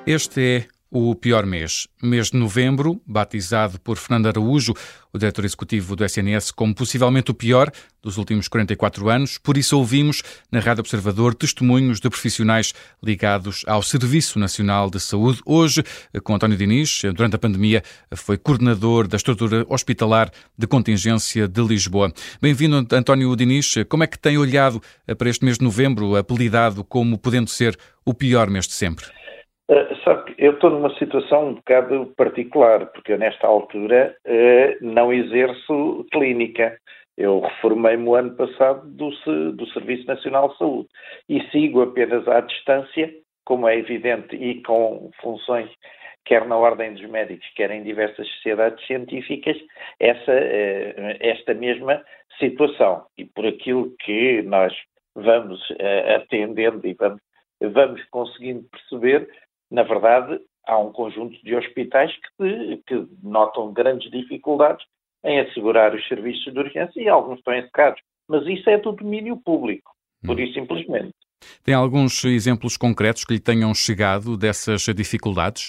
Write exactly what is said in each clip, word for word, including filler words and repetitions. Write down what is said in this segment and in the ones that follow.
Este é o pior mês. Mês de novembro, batizado por Fernando Araújo, o diretor executivo do S N S, como possivelmente o pior dos últimos quarenta e quatro anos. Por isso ouvimos na Rádio Observador testemunhos de profissionais ligados ao Serviço Nacional de Saúde. Hoje, com António Diniz, durante a pandemia, foi coordenador da estrutura hospitalar de contingência de Lisboa. Bem-vindo, António Diniz. Como é que tem olhado para este mês de novembro, apelidado como podendo ser o pior mês de sempre? Uh, sabe que eu estou numa situação um bocado particular, porque eu nesta altura uh, não exerço clínica. Eu reformei-me o ano passado do, do Serviço Nacional de Saúde e sigo apenas à distância, como é evidente, e com funções quer na Ordem dos Médicos, quer em diversas sociedades científicas, essa, uh, esta mesma situação. E por aquilo que nós vamos uh, atendendo e vamos, vamos conseguindo perceber, na verdade, há um conjunto de hospitais que, que notam grandes dificuldades em assegurar os serviços de urgência e alguns estão encerrados. Mas isso é do domínio público, por isso simplesmente. Tem alguns exemplos concretos que lhe tenham chegado dessas dificuldades?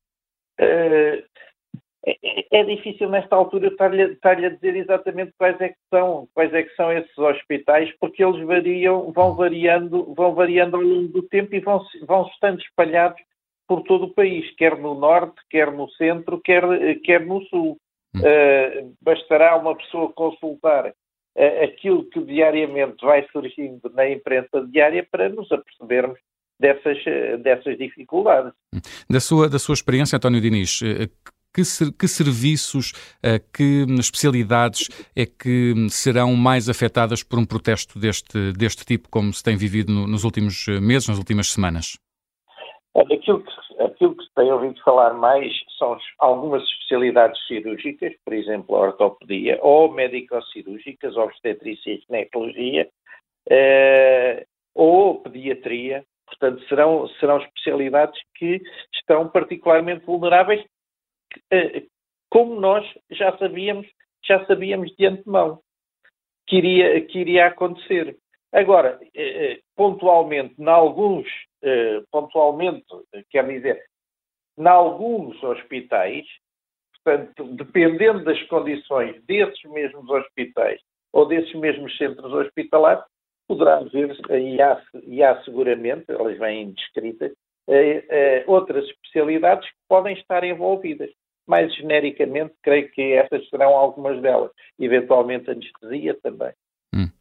Uh, é, é difícil nesta altura estar-lhe, estar-lhe a dizer exatamente quais é que são, quais é que são esses hospitais, porque eles variam, vão variando, vão variando ao longo do tempo e vão, vão estando espalhados por todo o país, quer no norte, quer no centro, quer, quer no sul. Hum. Uh, bastará uma pessoa consultar uh, aquilo que diariamente vai surgindo na imprensa diária para nos apercebermos dessas, uh, dessas dificuldades. Da sua, da sua experiência, António Diniz, que, que serviços, que especialidades é que serão mais afetadas por um protesto deste, deste tipo, como se tem vivido no, nos últimos meses, nas últimas semanas? Aquilo que, aquilo que se tem ouvido falar mais são algumas especialidades cirúrgicas, por exemplo, a ortopedia, ou médico-cirúrgicas, obstetrícia e ginecologia, eh, ou pediatria. Portanto, serão, serão especialidades que estão particularmente vulneráveis, eh, como nós já sabíamos, já sabíamos de antemão que iria, que iria acontecer. Agora, eh, pontualmente, em alguns, eh, pontualmente, quer dizer, em alguns hospitais, portanto, dependendo das condições desses mesmos hospitais ou desses mesmos centros hospitalares, poderá haver, e há, e há seguramente, elas vêm descritas, eh, eh, outras especialidades que podem estar envolvidas. Mais genericamente, creio que essas serão algumas delas. Eventualmente, anestesia também. Hum.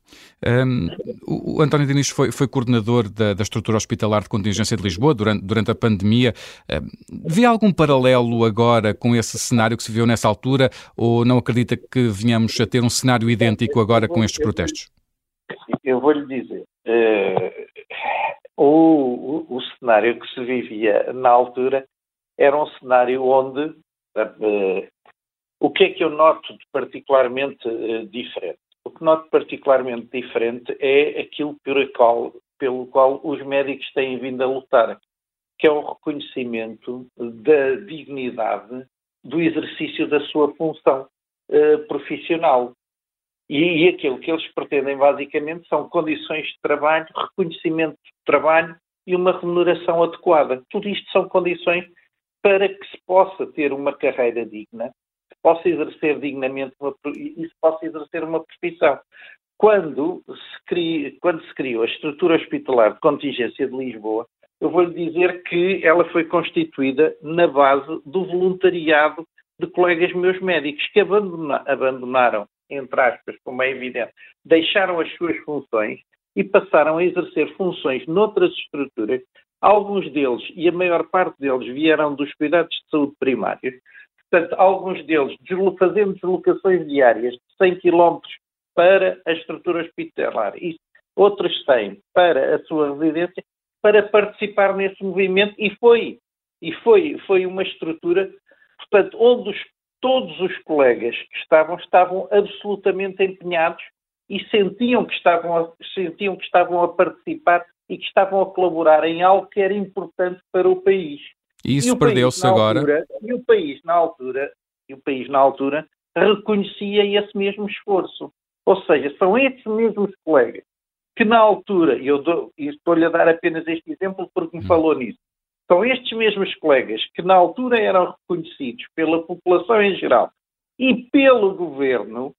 Um, o António Diniz foi, foi coordenador da, da estrutura hospitalar de contingência de Lisboa durante, durante a pandemia. Um, vê algum paralelo agora com esse cenário que se viu nessa altura ou não acredita que venhamos a ter um cenário idêntico agora com estes protestos? Eu vou-lhe dizer, uh, o, o, o cenário que se vivia na altura era um cenário onde uh, o que é que eu noto de particularmente uh, diferente? O que noto particularmente diferente é aquilo pelo qual, pelo qual os médicos têm vindo a lutar, que é o reconhecimento da dignidade do exercício da sua função uh, profissional. E, e aquilo que eles pretendem basicamente são condições de trabalho, reconhecimento de trabalho e uma remuneração adequada. Tudo isto são condições para que se possa ter uma carreira digna, possa exercer dignamente uma, e se possa exercer uma profissão. Quando se, cri, quando se criou a estrutura hospitalar de contingência de Lisboa, eu vou-lhe dizer que ela foi constituída na base do voluntariado de colegas meus médicos que abandona, abandonaram, entre aspas, como é evidente, deixaram as suas funções e passaram a exercer funções noutras estruturas. Alguns deles, e a maior parte deles, vieram dos cuidados de saúde primários. Portanto, alguns deles fazendo deslocações diárias de cem quilómetros para a estrutura hospitalar e outros cem para a sua residência, para participar nesse movimento e foi, e foi, foi uma estrutura, portanto, onde os, todos os colegas que estavam, estavam absolutamente empenhados e sentiam que estavam a, sentiam que estavam a participar e que estavam a colaborar em algo que era importante para o país. E isso perdeu-se agora? Altura, e o país, na altura, e o país, na altura, reconhecia esse mesmo esforço. Ou seja, são esses mesmos colegas que, na altura, e eu dou, e estou-lhe a dar apenas este exemplo porque me falou nisso, São estes mesmos colegas que na altura eram reconhecidos pela população em geral e pelo governo,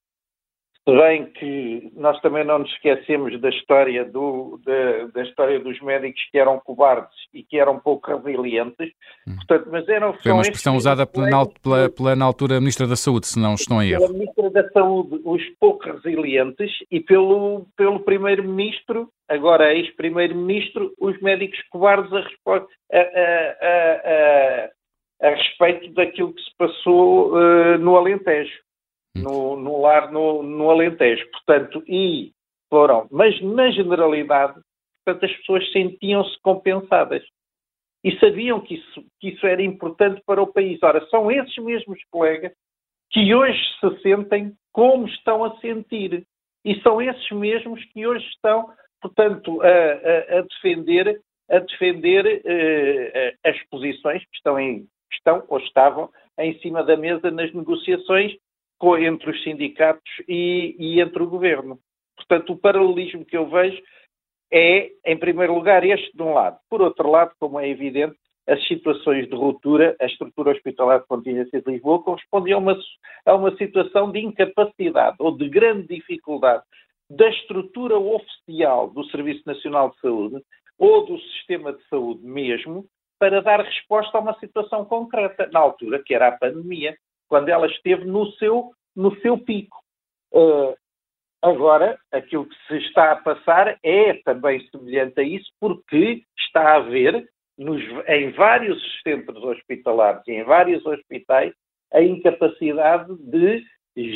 se bem que nós também não nos esquecemos da história, do, da, da história dos médicos que eram cobardes e que eram pouco resilientes, portanto, mas eram... Foi uma expressão usada pela, pela, pela, na altura, Ministra da Saúde, se não estou em erro. Pela Ministra da Saúde, os pouco resilientes, e pelo, pelo Primeiro-Ministro, agora ex-Primeiro-Ministro, os médicos cobardes a, a, a, a, a respeito daquilo que se passou uh, no Alentejo. No, no lar no, no Alentejo, portanto, e foram, mas na generalidade, portanto, as pessoas sentiam-se compensadas e sabiam que isso, que isso era importante para o país. Ora, são esses mesmos colegas que hoje se sentem como estão a sentir e são esses mesmos que hoje estão, portanto, a, a, a defender, a defender uh, as posições que estão, em, que estão ou estavam em cima da mesa nas negociações entre os sindicatos e, e entre o governo. Portanto, o paralelismo que eu vejo é, em primeiro lugar, este de um lado. Por outro lado, como é evidente, as situações de ruptura, a estrutura hospitalar de contingência de Lisboa correspondia a uma, a uma situação de incapacidade ou de grande dificuldade da estrutura oficial do Serviço Nacional de Saúde ou do sistema de saúde mesmo para dar resposta a uma situação concreta, na altura que era a pandemia, quando ela esteve no seu, no seu pico. Uh, agora, aquilo que se está a passar é também semelhante a isso, porque está a haver, nos, em vários centros hospitalares e em vários hospitais, a incapacidade de,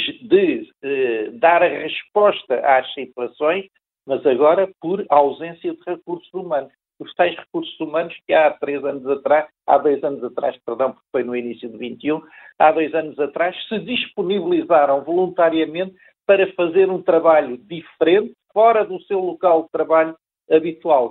de uh, dar a resposta às situações, mas agora por ausência de recursos humanos. Os tais recursos humanos que há três anos atrás, há dois anos atrás, perdão, porque foi no início de vinte e um, há dois anos atrás, se disponibilizaram voluntariamente para fazer um trabalho diferente, fora do seu local de trabalho habitual.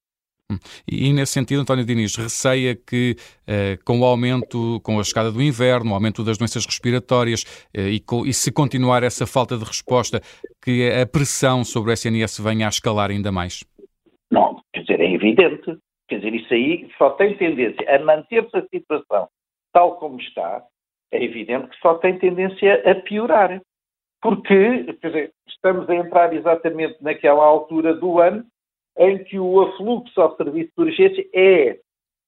E, nesse sentido, António Diniz, receia que eh, com o aumento, com a chegada do inverno, o aumento das doenças respiratórias eh, e, com, e se continuar essa falta de resposta, que a pressão sobre o S N S venha a escalar ainda mais? Não, quer dizer, é evidente. Quer dizer, isso aí só tem tendência a manter-se a situação tal como está, é evidente que só tem tendência a piorar. Porque, quer dizer, estamos a entrar exatamente naquela altura do ano em que o afluxo ao serviço de urgência é,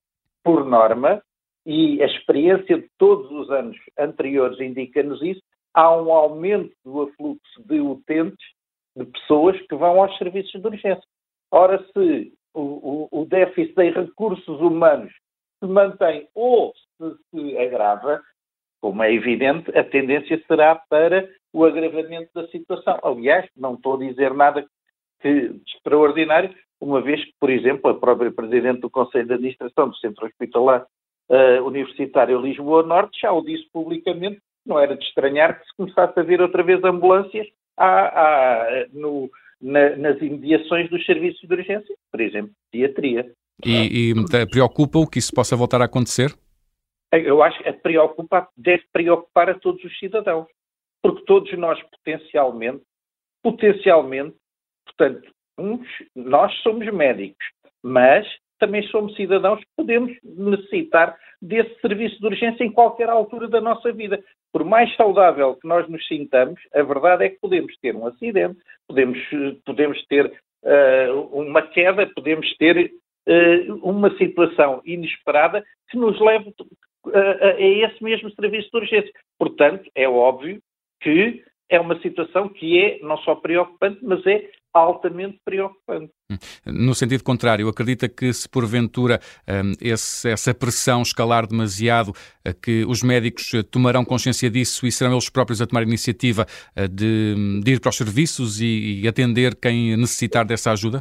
por norma, e a experiência de todos os anos anteriores indica-nos isso, há um aumento do afluxo de utentes, de pessoas que vão aos serviços de urgência. Ora, se o, o, o déficit em recursos humanos se mantém ou se, se agrava, como é evidente, a tendência será para o agravamento da situação. Aliás, não estou a dizer nada que, de extraordinário, uma vez que, por exemplo, a própria Presidente do Conselho de Administração do Centro Hospitalar uh, Universitário Lisboa Norte já o disse publicamente, não era de estranhar que se começasse a ver outra vez ambulâncias à, à, no... Na, nas imediações dos serviços de urgência, por exemplo, pediatria. E, e preocupa-o que isso possa voltar a acontecer? Eu acho que a preocupa, deve preocupar a todos os cidadãos, porque todos nós potencialmente, potencialmente, portanto, uns, nós somos médicos, mas também somos cidadãos que podemos necessitar desse serviço de urgência em qualquer altura da nossa vida. Por mais saudável que nós nos sintamos, a verdade é que podemos ter um acidente, podemos, podemos ter uh, uma queda, podemos ter uh, uma situação inesperada que nos leve uh, a esse mesmo serviço de urgência. Portanto, é óbvio que é uma situação que é não só preocupante, mas é altamente preocupante. No sentido contrário, acredita que se porventura um, esse, essa pressão escalar demasiado, uh, que os médicos uh, tomarão consciência disso e serão eles próprios a tomar iniciativa uh, de, de ir para os serviços e, e atender quem necessitar dessa ajuda?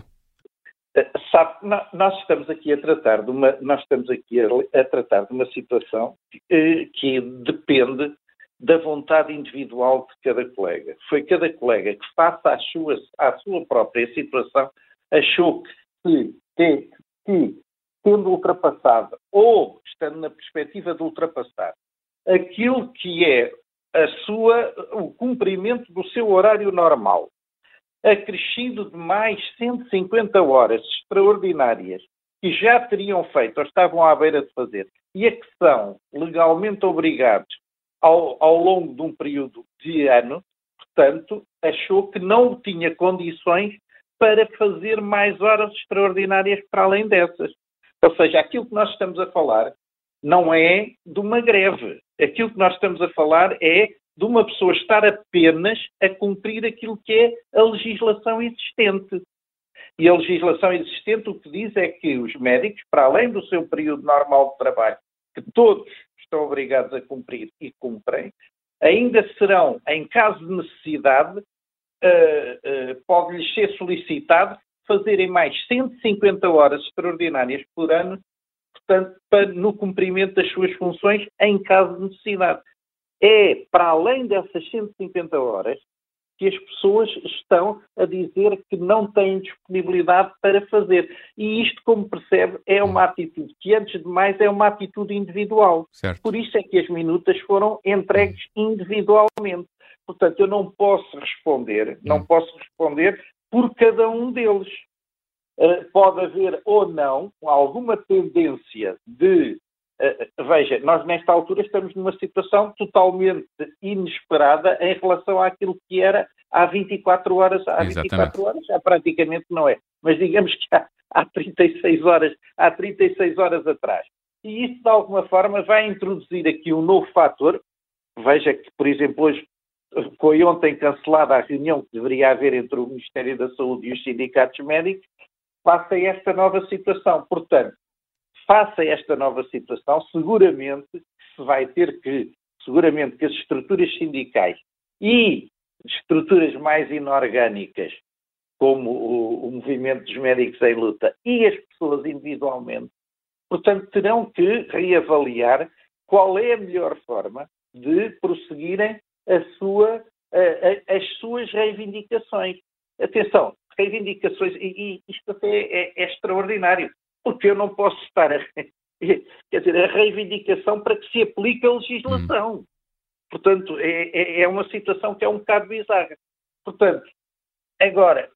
Uh, sabe, nós estamos aqui a tratar de uma, nós estamos aqui a, a tratar de uma situação que, uh, que depende da vontade individual de cada colega. Foi cada colega que, face às suas, à sua própria situação, achou que, que, que, tendo ultrapassado, ou estando na perspectiva de ultrapassar, aquilo que é a sua, o cumprimento do seu horário normal, acrescido de mais cento e cinquenta horas extraordinárias que já teriam feito ou estavam à beira de fazer e a que são legalmente obrigados ao, ao longo de um período de ano, portanto, achou que não tinha condições para fazer mais horas extraordinárias para além dessas. Ou seja, aquilo que nós estamos a falar não é de uma greve. Aquilo que nós estamos a falar é de uma pessoa estar apenas a cumprir aquilo que é a legislação existente. E a legislação existente o que diz é que os médicos, para além do seu período normal de trabalho, que todos estão obrigados a cumprir e cumprem, ainda serão, em caso de necessidade, uh, uh, pode-lhes ser solicitado fazerem mais cento e cinquenta horas extraordinárias por ano, portanto, para, no cumprimento das suas funções, em caso de necessidade. É, para além dessas cento e cinquenta horas, que as pessoas estão a dizer que não têm disponibilidade para fazer. E isto, como percebe, é uma atitude que, antes de mais, é uma atitude individual. Certo. Por isso é que as minutas foram entregues individualmente. Portanto, eu não posso responder, não posso responder por cada um deles. Uh, pode haver ou não alguma tendência de... Uh, veja, nós nesta altura estamos numa situação totalmente inesperada em relação àquilo que era há vinte e quatro horas. Há vinte e quatro horas já praticamente não é. Mas digamos que há, há trinta e seis horas, há trinta e seis horas atrás. E isso, de alguma forma, vai introduzir aqui um novo fator. Veja que, por exemplo, hoje foi ontem cancelada a reunião que deveria haver entre o Ministério da Saúde e os sindicatos médicos, face a esta nova situação. Portanto, face a esta nova situação, seguramente se vai ter que, seguramente que as estruturas sindicais e estruturas mais inorgânicas, como o, o movimento dos médicos em luta e as pessoas individualmente, portanto, terão que reavaliar qual é a melhor forma de prosseguirem a sua, a, a, as suas reivindicações. Atenção, reivindicações, e, e isto até é, é extraordinário, porque eu não posso estar a, quer dizer, a reivindicação para que se aplique a legislação. Hum. Portanto, é, é, é uma situação que é um bocado bizarra. Portanto, agora,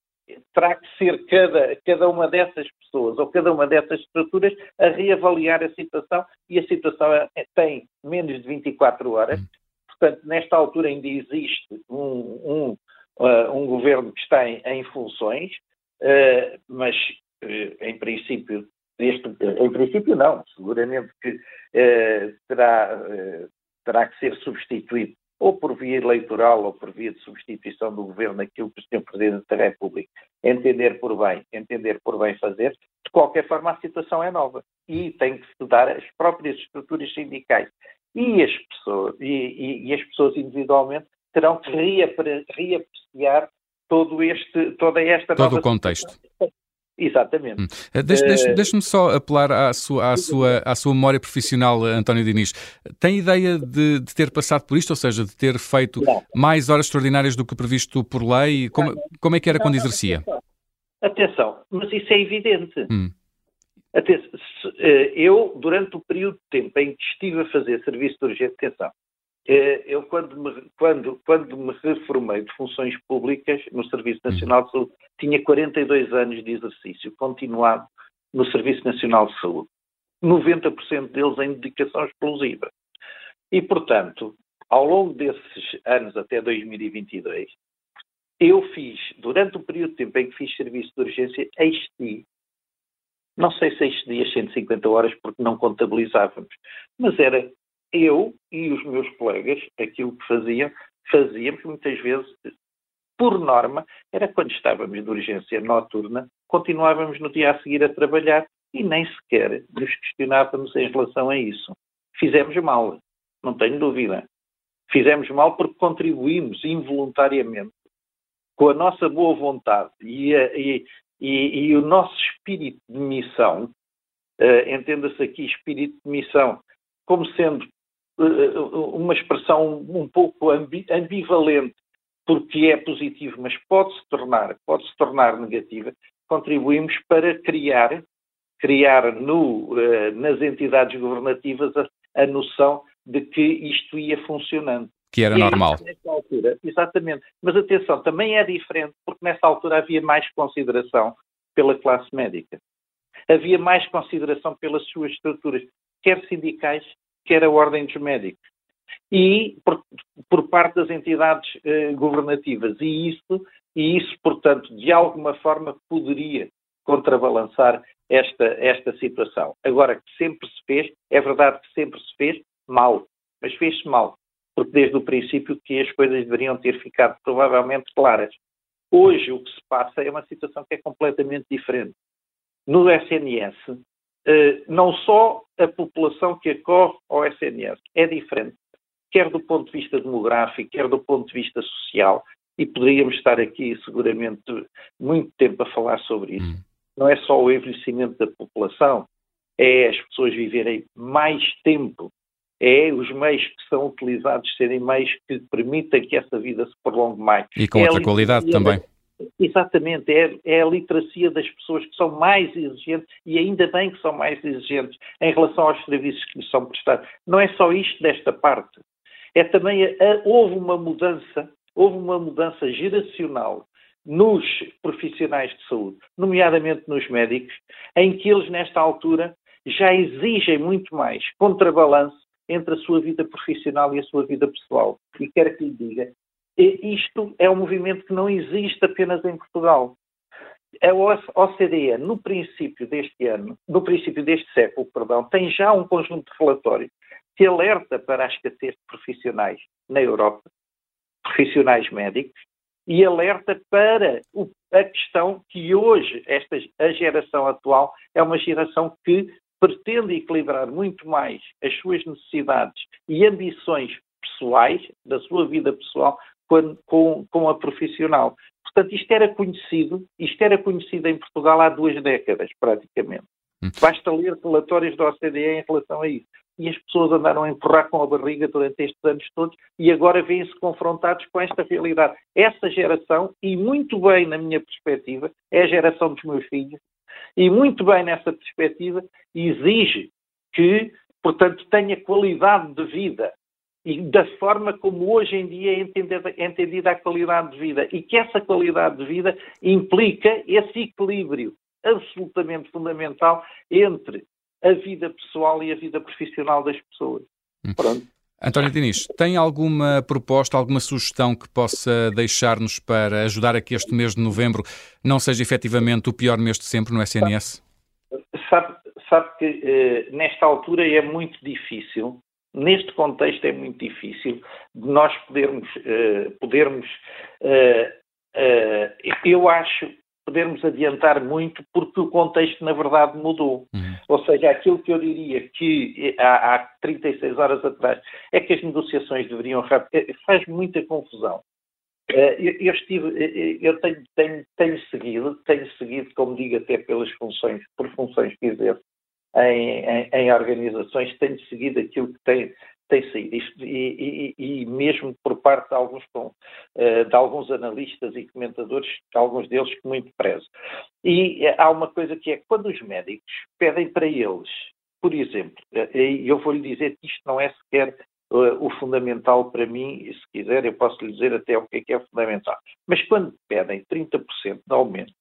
terá que ser cada, cada uma dessas pessoas ou cada uma dessas estruturas a reavaliar a situação, e a situação é, tem menos de vinte e quatro horas. Hum. Portanto, nesta altura ainda existe um, um, uh, um governo que está em, em funções, uh, mas uh, em princípio, este, em princípio não, seguramente que uh, terá, uh, terá que ser substituído ou por via eleitoral ou por via de substituição do governo, aquilo que o senhor Presidente da República entender por bem, entender por bem fazer. De qualquer forma, a situação é nova e tem que estudar as próprias estruturas sindicais. E as, pessoas, e, e, e as pessoas individualmente terão que reapre, reapreciar todo este, toda esta todo nova o contexto. Situação. Exatamente. Hum. Deixe, deixe, deixe-me só apelar à sua, à, sua, à sua memória profissional, António Diniz. Tem ideia de, de ter passado por isto, ou seja, de ter feito não. mais horas extraordinárias do que previsto por lei? Como, como é que era não, quando exercia? Atenção. atenção, mas isso é evidente. Hum. Atenção, eu, durante o período de tempo em que estive a fazer serviço de urgência, atenção, eu quando me, quando, quando me reformei de funções públicas no Serviço Nacional de Saúde, tinha quarenta e dois anos de exercício continuado no Serviço Nacional de Saúde. noventa por cento deles em dedicação exclusiva. E, portanto, ao longo desses anos até dois mil e vinte e dois, eu fiz, durante o período de tempo em que fiz serviço de urgência, excedi. Não sei se excedi as cento e cinquenta horas porque não contabilizávamos, mas era eu e os meus colegas, aquilo que faziam, fazíamos muitas vezes, por norma, era quando estávamos de urgência noturna, continuávamos no dia a seguir a trabalhar e nem sequer nos questionávamos em relação a isso. Fizemos mal, não tenho dúvida. Fizemos mal porque contribuímos involuntariamente com a nossa boa vontade e, a, e, e, e o nosso espírito de missão, uh, entenda-se aqui espírito de missão como sendo uh, uma expressão um pouco ambi, ambivalente, porque é positivo, mas pode-se tornar, pode-se tornar negativa, contribuímos para criar, criar no, uh, nas entidades governativas a, a noção de que isto ia funcionando. Que era e normal. Nessa altura, exatamente. Mas atenção, também é diferente, porque nessa altura havia mais consideração pela classe médica. havia mais consideração pelas suas estruturas, quer sindicais, quer a Ordem dos Médicos. E por, por parte das entidades eh, governativas. E isso, e isso, portanto, de alguma forma poderia contrabalançar esta, esta situação. Agora, que sempre se fez, é verdade que sempre se fez mal, mas fez-se mal, porque desde o princípio que as coisas deveriam ter ficado provavelmente claras. Hoje o que se passa é uma situação que é completamente diferente. No S N S, eh, não só a população que acorre ao S N S é diferente, quer do ponto de vista demográfico, quer do ponto de vista social, e poderíamos estar aqui seguramente muito tempo a falar sobre isso. Hum. Não é só o envelhecimento da população, é as pessoas viverem mais tempo, é os meios que são utilizados serem meios que permitem que essa vida se prolongue mais. E com é outra qualidade também. Exatamente, é, é a literacia das pessoas que são mais exigentes, e ainda bem que são mais exigentes em relação aos serviços que lhes são prestados. Não é só isto desta parte, é também, a, a, houve uma mudança, houve uma mudança geracional nos profissionais de saúde, nomeadamente nos médicos, em que eles nesta altura já exigem muito mais contrabalanço entre a sua vida profissional e a sua vida pessoal. E quero que lhe diga, isto é um movimento que não existe apenas em Portugal. A O C D E, no princípio deste ano, no princípio deste século, perdão, tem já um conjunto de relatórios que alerta para a escassez de profissionais na Europa, profissionais médicos, e alerta para o, a questão que hoje, esta, a geração atual, é uma geração que pretende equilibrar muito mais as suas necessidades e ambições pessoais, da sua vida pessoal, com, com, com a profissional. Portanto, isto era conhecido, isto era conhecido em Portugal há duas décadas, praticamente. Basta ler relatórios da O C D E em relação a isso. E as pessoas andaram a empurrar com a barriga durante estes anos todos e agora vêm-se confrontados com esta realidade. Essa geração, e muito bem na minha perspectiva, é a geração dos meus filhos, e muito bem nessa perspectiva, exige que, portanto, tenha qualidade de vida e da forma como hoje em dia é entendida, é entendida a qualidade de vida, e que essa qualidade de vida implica esse equilíbrio absolutamente fundamental entre a vida pessoal e a vida profissional das pessoas. Pronto. António Diniz, tem alguma proposta, alguma sugestão que possa deixar-nos para ajudar a que este mês de novembro não seja efetivamente o pior mês de sempre no S N S? Sabe, sabe que eh, nesta altura é muito difícil, neste contexto é muito difícil de nós podermos, eh, podermos eh, eh, eu acho, podermos adiantar muito, porque o contexto, na verdade, mudou. Uhum. Ou seja, aquilo que eu diria que há, há trinta e seis horas atrás é que as negociações deveriam... Faz muita confusão. Eu, eu, estive, eu tenho, tenho, tenho seguido, tenho seguido, como digo, até pelas funções, por funções que exerço em, em, em organizações, tenho seguido aquilo que tem... tem saído, e, e, e mesmo por parte de alguns, de alguns analistas e comentadores, alguns deles que muito prezo. E há uma coisa que é, quando os médicos pedem para eles, por exemplo, e eu vou-lhe dizer que isto não é sequer uh, o fundamental para mim, e se quiser eu posso lhe dizer até o que é que é fundamental, mas quando pedem trinta por cento de aumento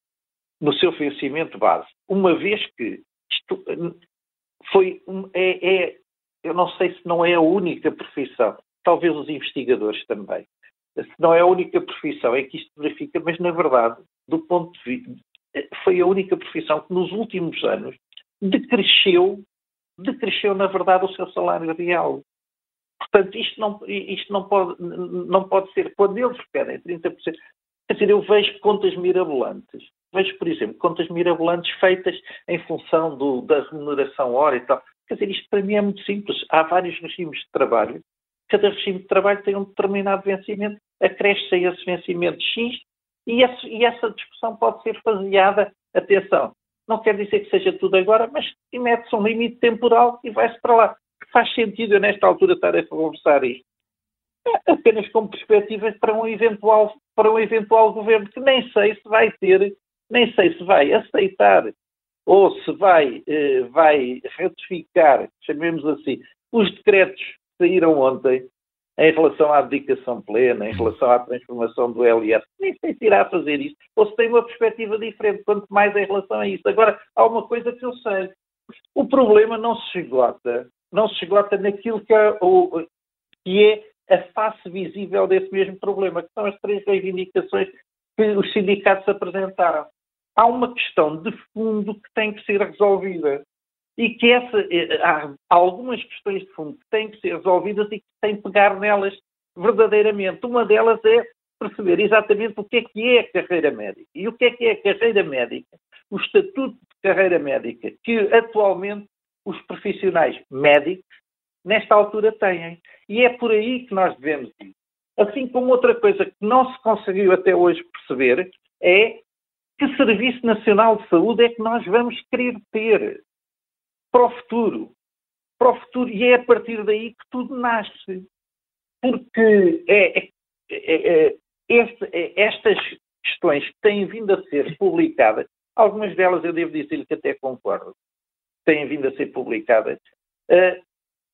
no seu vencimento base, uma vez que isto foi, é, é eu não sei se não é a única profissão, talvez os investigadores também, se não é a única profissão é que isto verifica, mas na verdade, do ponto de vista, foi a única profissão que nos últimos anos decresceu, decresceu na verdade o seu salário real. Portanto, isto não, isto não, pode, não pode ser, quando eles pedem trinta por cento, quer dizer, eu vejo contas mirabolantes, vejo, por exemplo, contas mirabolantes feitas em função do, da remuneração hora e tal. Quer dizer, isto para mim é muito simples. Há vários regimes de trabalho. Cada regime de trabalho tem um determinado vencimento. Acresce-se a esse vencimento X e, esse, e essa discussão pode ser faseada. Atenção, não quer dizer que seja tudo agora, mas mete-se um limite temporal e vai-se para lá. Faz sentido eu, nesta altura, estar a conversar isto? É apenas como perspectivas para um eventual, para um eventual governo que nem sei se vai ter, nem sei se vai aceitar ou se vai, eh, vai ratificar, chamemos assim, os decretos que saíram ontem, em relação à dedicação plena, em relação à transformação do L I S, nem sei se irá fazer isso, ou se tem uma perspectiva diferente, quanto mais em relação a isso. Agora, há uma coisa que eu sei, o problema não se esgota, não se esgota naquilo que é, o, que é a face visível desse mesmo problema, que são as três reivindicações que os sindicatos apresentaram. Há uma questão de fundo que tem que ser resolvida. E que essa, há algumas questões de fundo que têm que ser resolvidas e que têm que pegar nelas verdadeiramente. Uma delas é perceber exatamente o que é que é a carreira médica. E o que é que é a carreira médica? O estatuto de carreira médica que atualmente os profissionais médicos nesta altura têm. E é por aí que nós devemos ir. Assim como outra coisa que não se conseguiu até hoje perceber é que Serviço Nacional de Saúde é que nós vamos querer ter para o futuro. Para o futuro. E é a partir daí que tudo nasce. Porque é, é, é, é, este, é, estas questões que têm vindo a ser publicadas, algumas delas eu devo dizer-lhe que até concordo, têm vindo a ser publicadas, uh,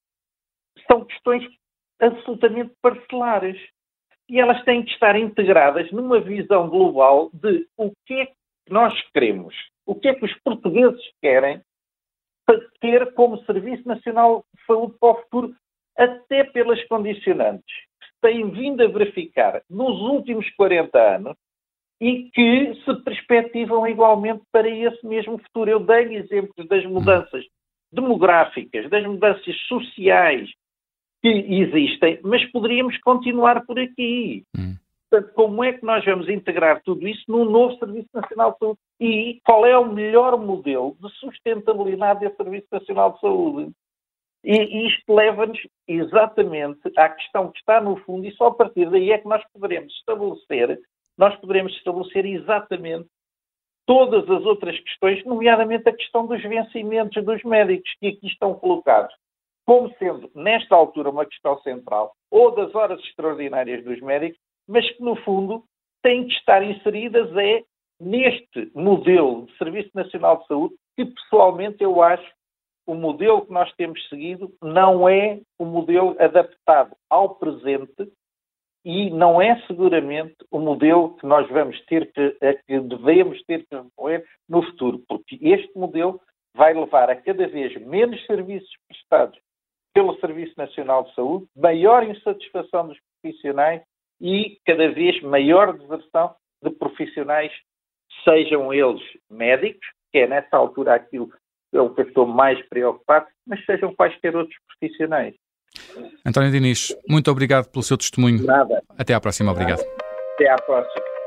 são questões absolutamente parcelares. E elas têm que estar integradas numa visão global de o que é que nós queremos, o que é que os portugueses querem para ter como Serviço Nacional de Saúde para o futuro, até pelas condicionantes que se têm vindo a verificar nos últimos quarenta anos e que se perspectivam igualmente para esse mesmo futuro. Eu dei exemplos das mudanças demográficas, das mudanças sociais que existem, mas poderíamos continuar por aqui. Hum. Portanto, como é que nós vamos integrar tudo isso num novo Serviço Nacional de Saúde? E qual é o melhor modelo de sustentabilidade desse Serviço Nacional de Saúde? E isto leva-nos exatamente à questão que está no fundo, e só a partir daí é que nós poderemos estabelecer, nós poderemos estabelecer exatamente todas as outras questões, nomeadamente a questão dos vencimentos dos médicos que aqui estão colocados, como sendo, nesta altura, uma questão central, ou das horas extraordinárias dos médicos, mas que, no fundo, têm que estar inseridas é neste modelo de Serviço Nacional de Saúde, que, pessoalmente, eu acho o modelo que nós temos seguido não é o modelo adaptado ao presente e não é, seguramente, o modelo que nós vamos ter que, a que devemos ter que recorrer no futuro, porque este modelo vai levar a cada vez menos serviços prestados pelo Serviço Nacional de Saúde, maior insatisfação dos profissionais e cada vez maior deserção de profissionais, sejam eles médicos, que é nessa altura aquilo pelo que eu estou mais preocupado, mas sejam quaisquer outros profissionais. António Diniz, muito obrigado pelo seu testemunho. Nada. Até à próxima, obrigado. Até à próxima.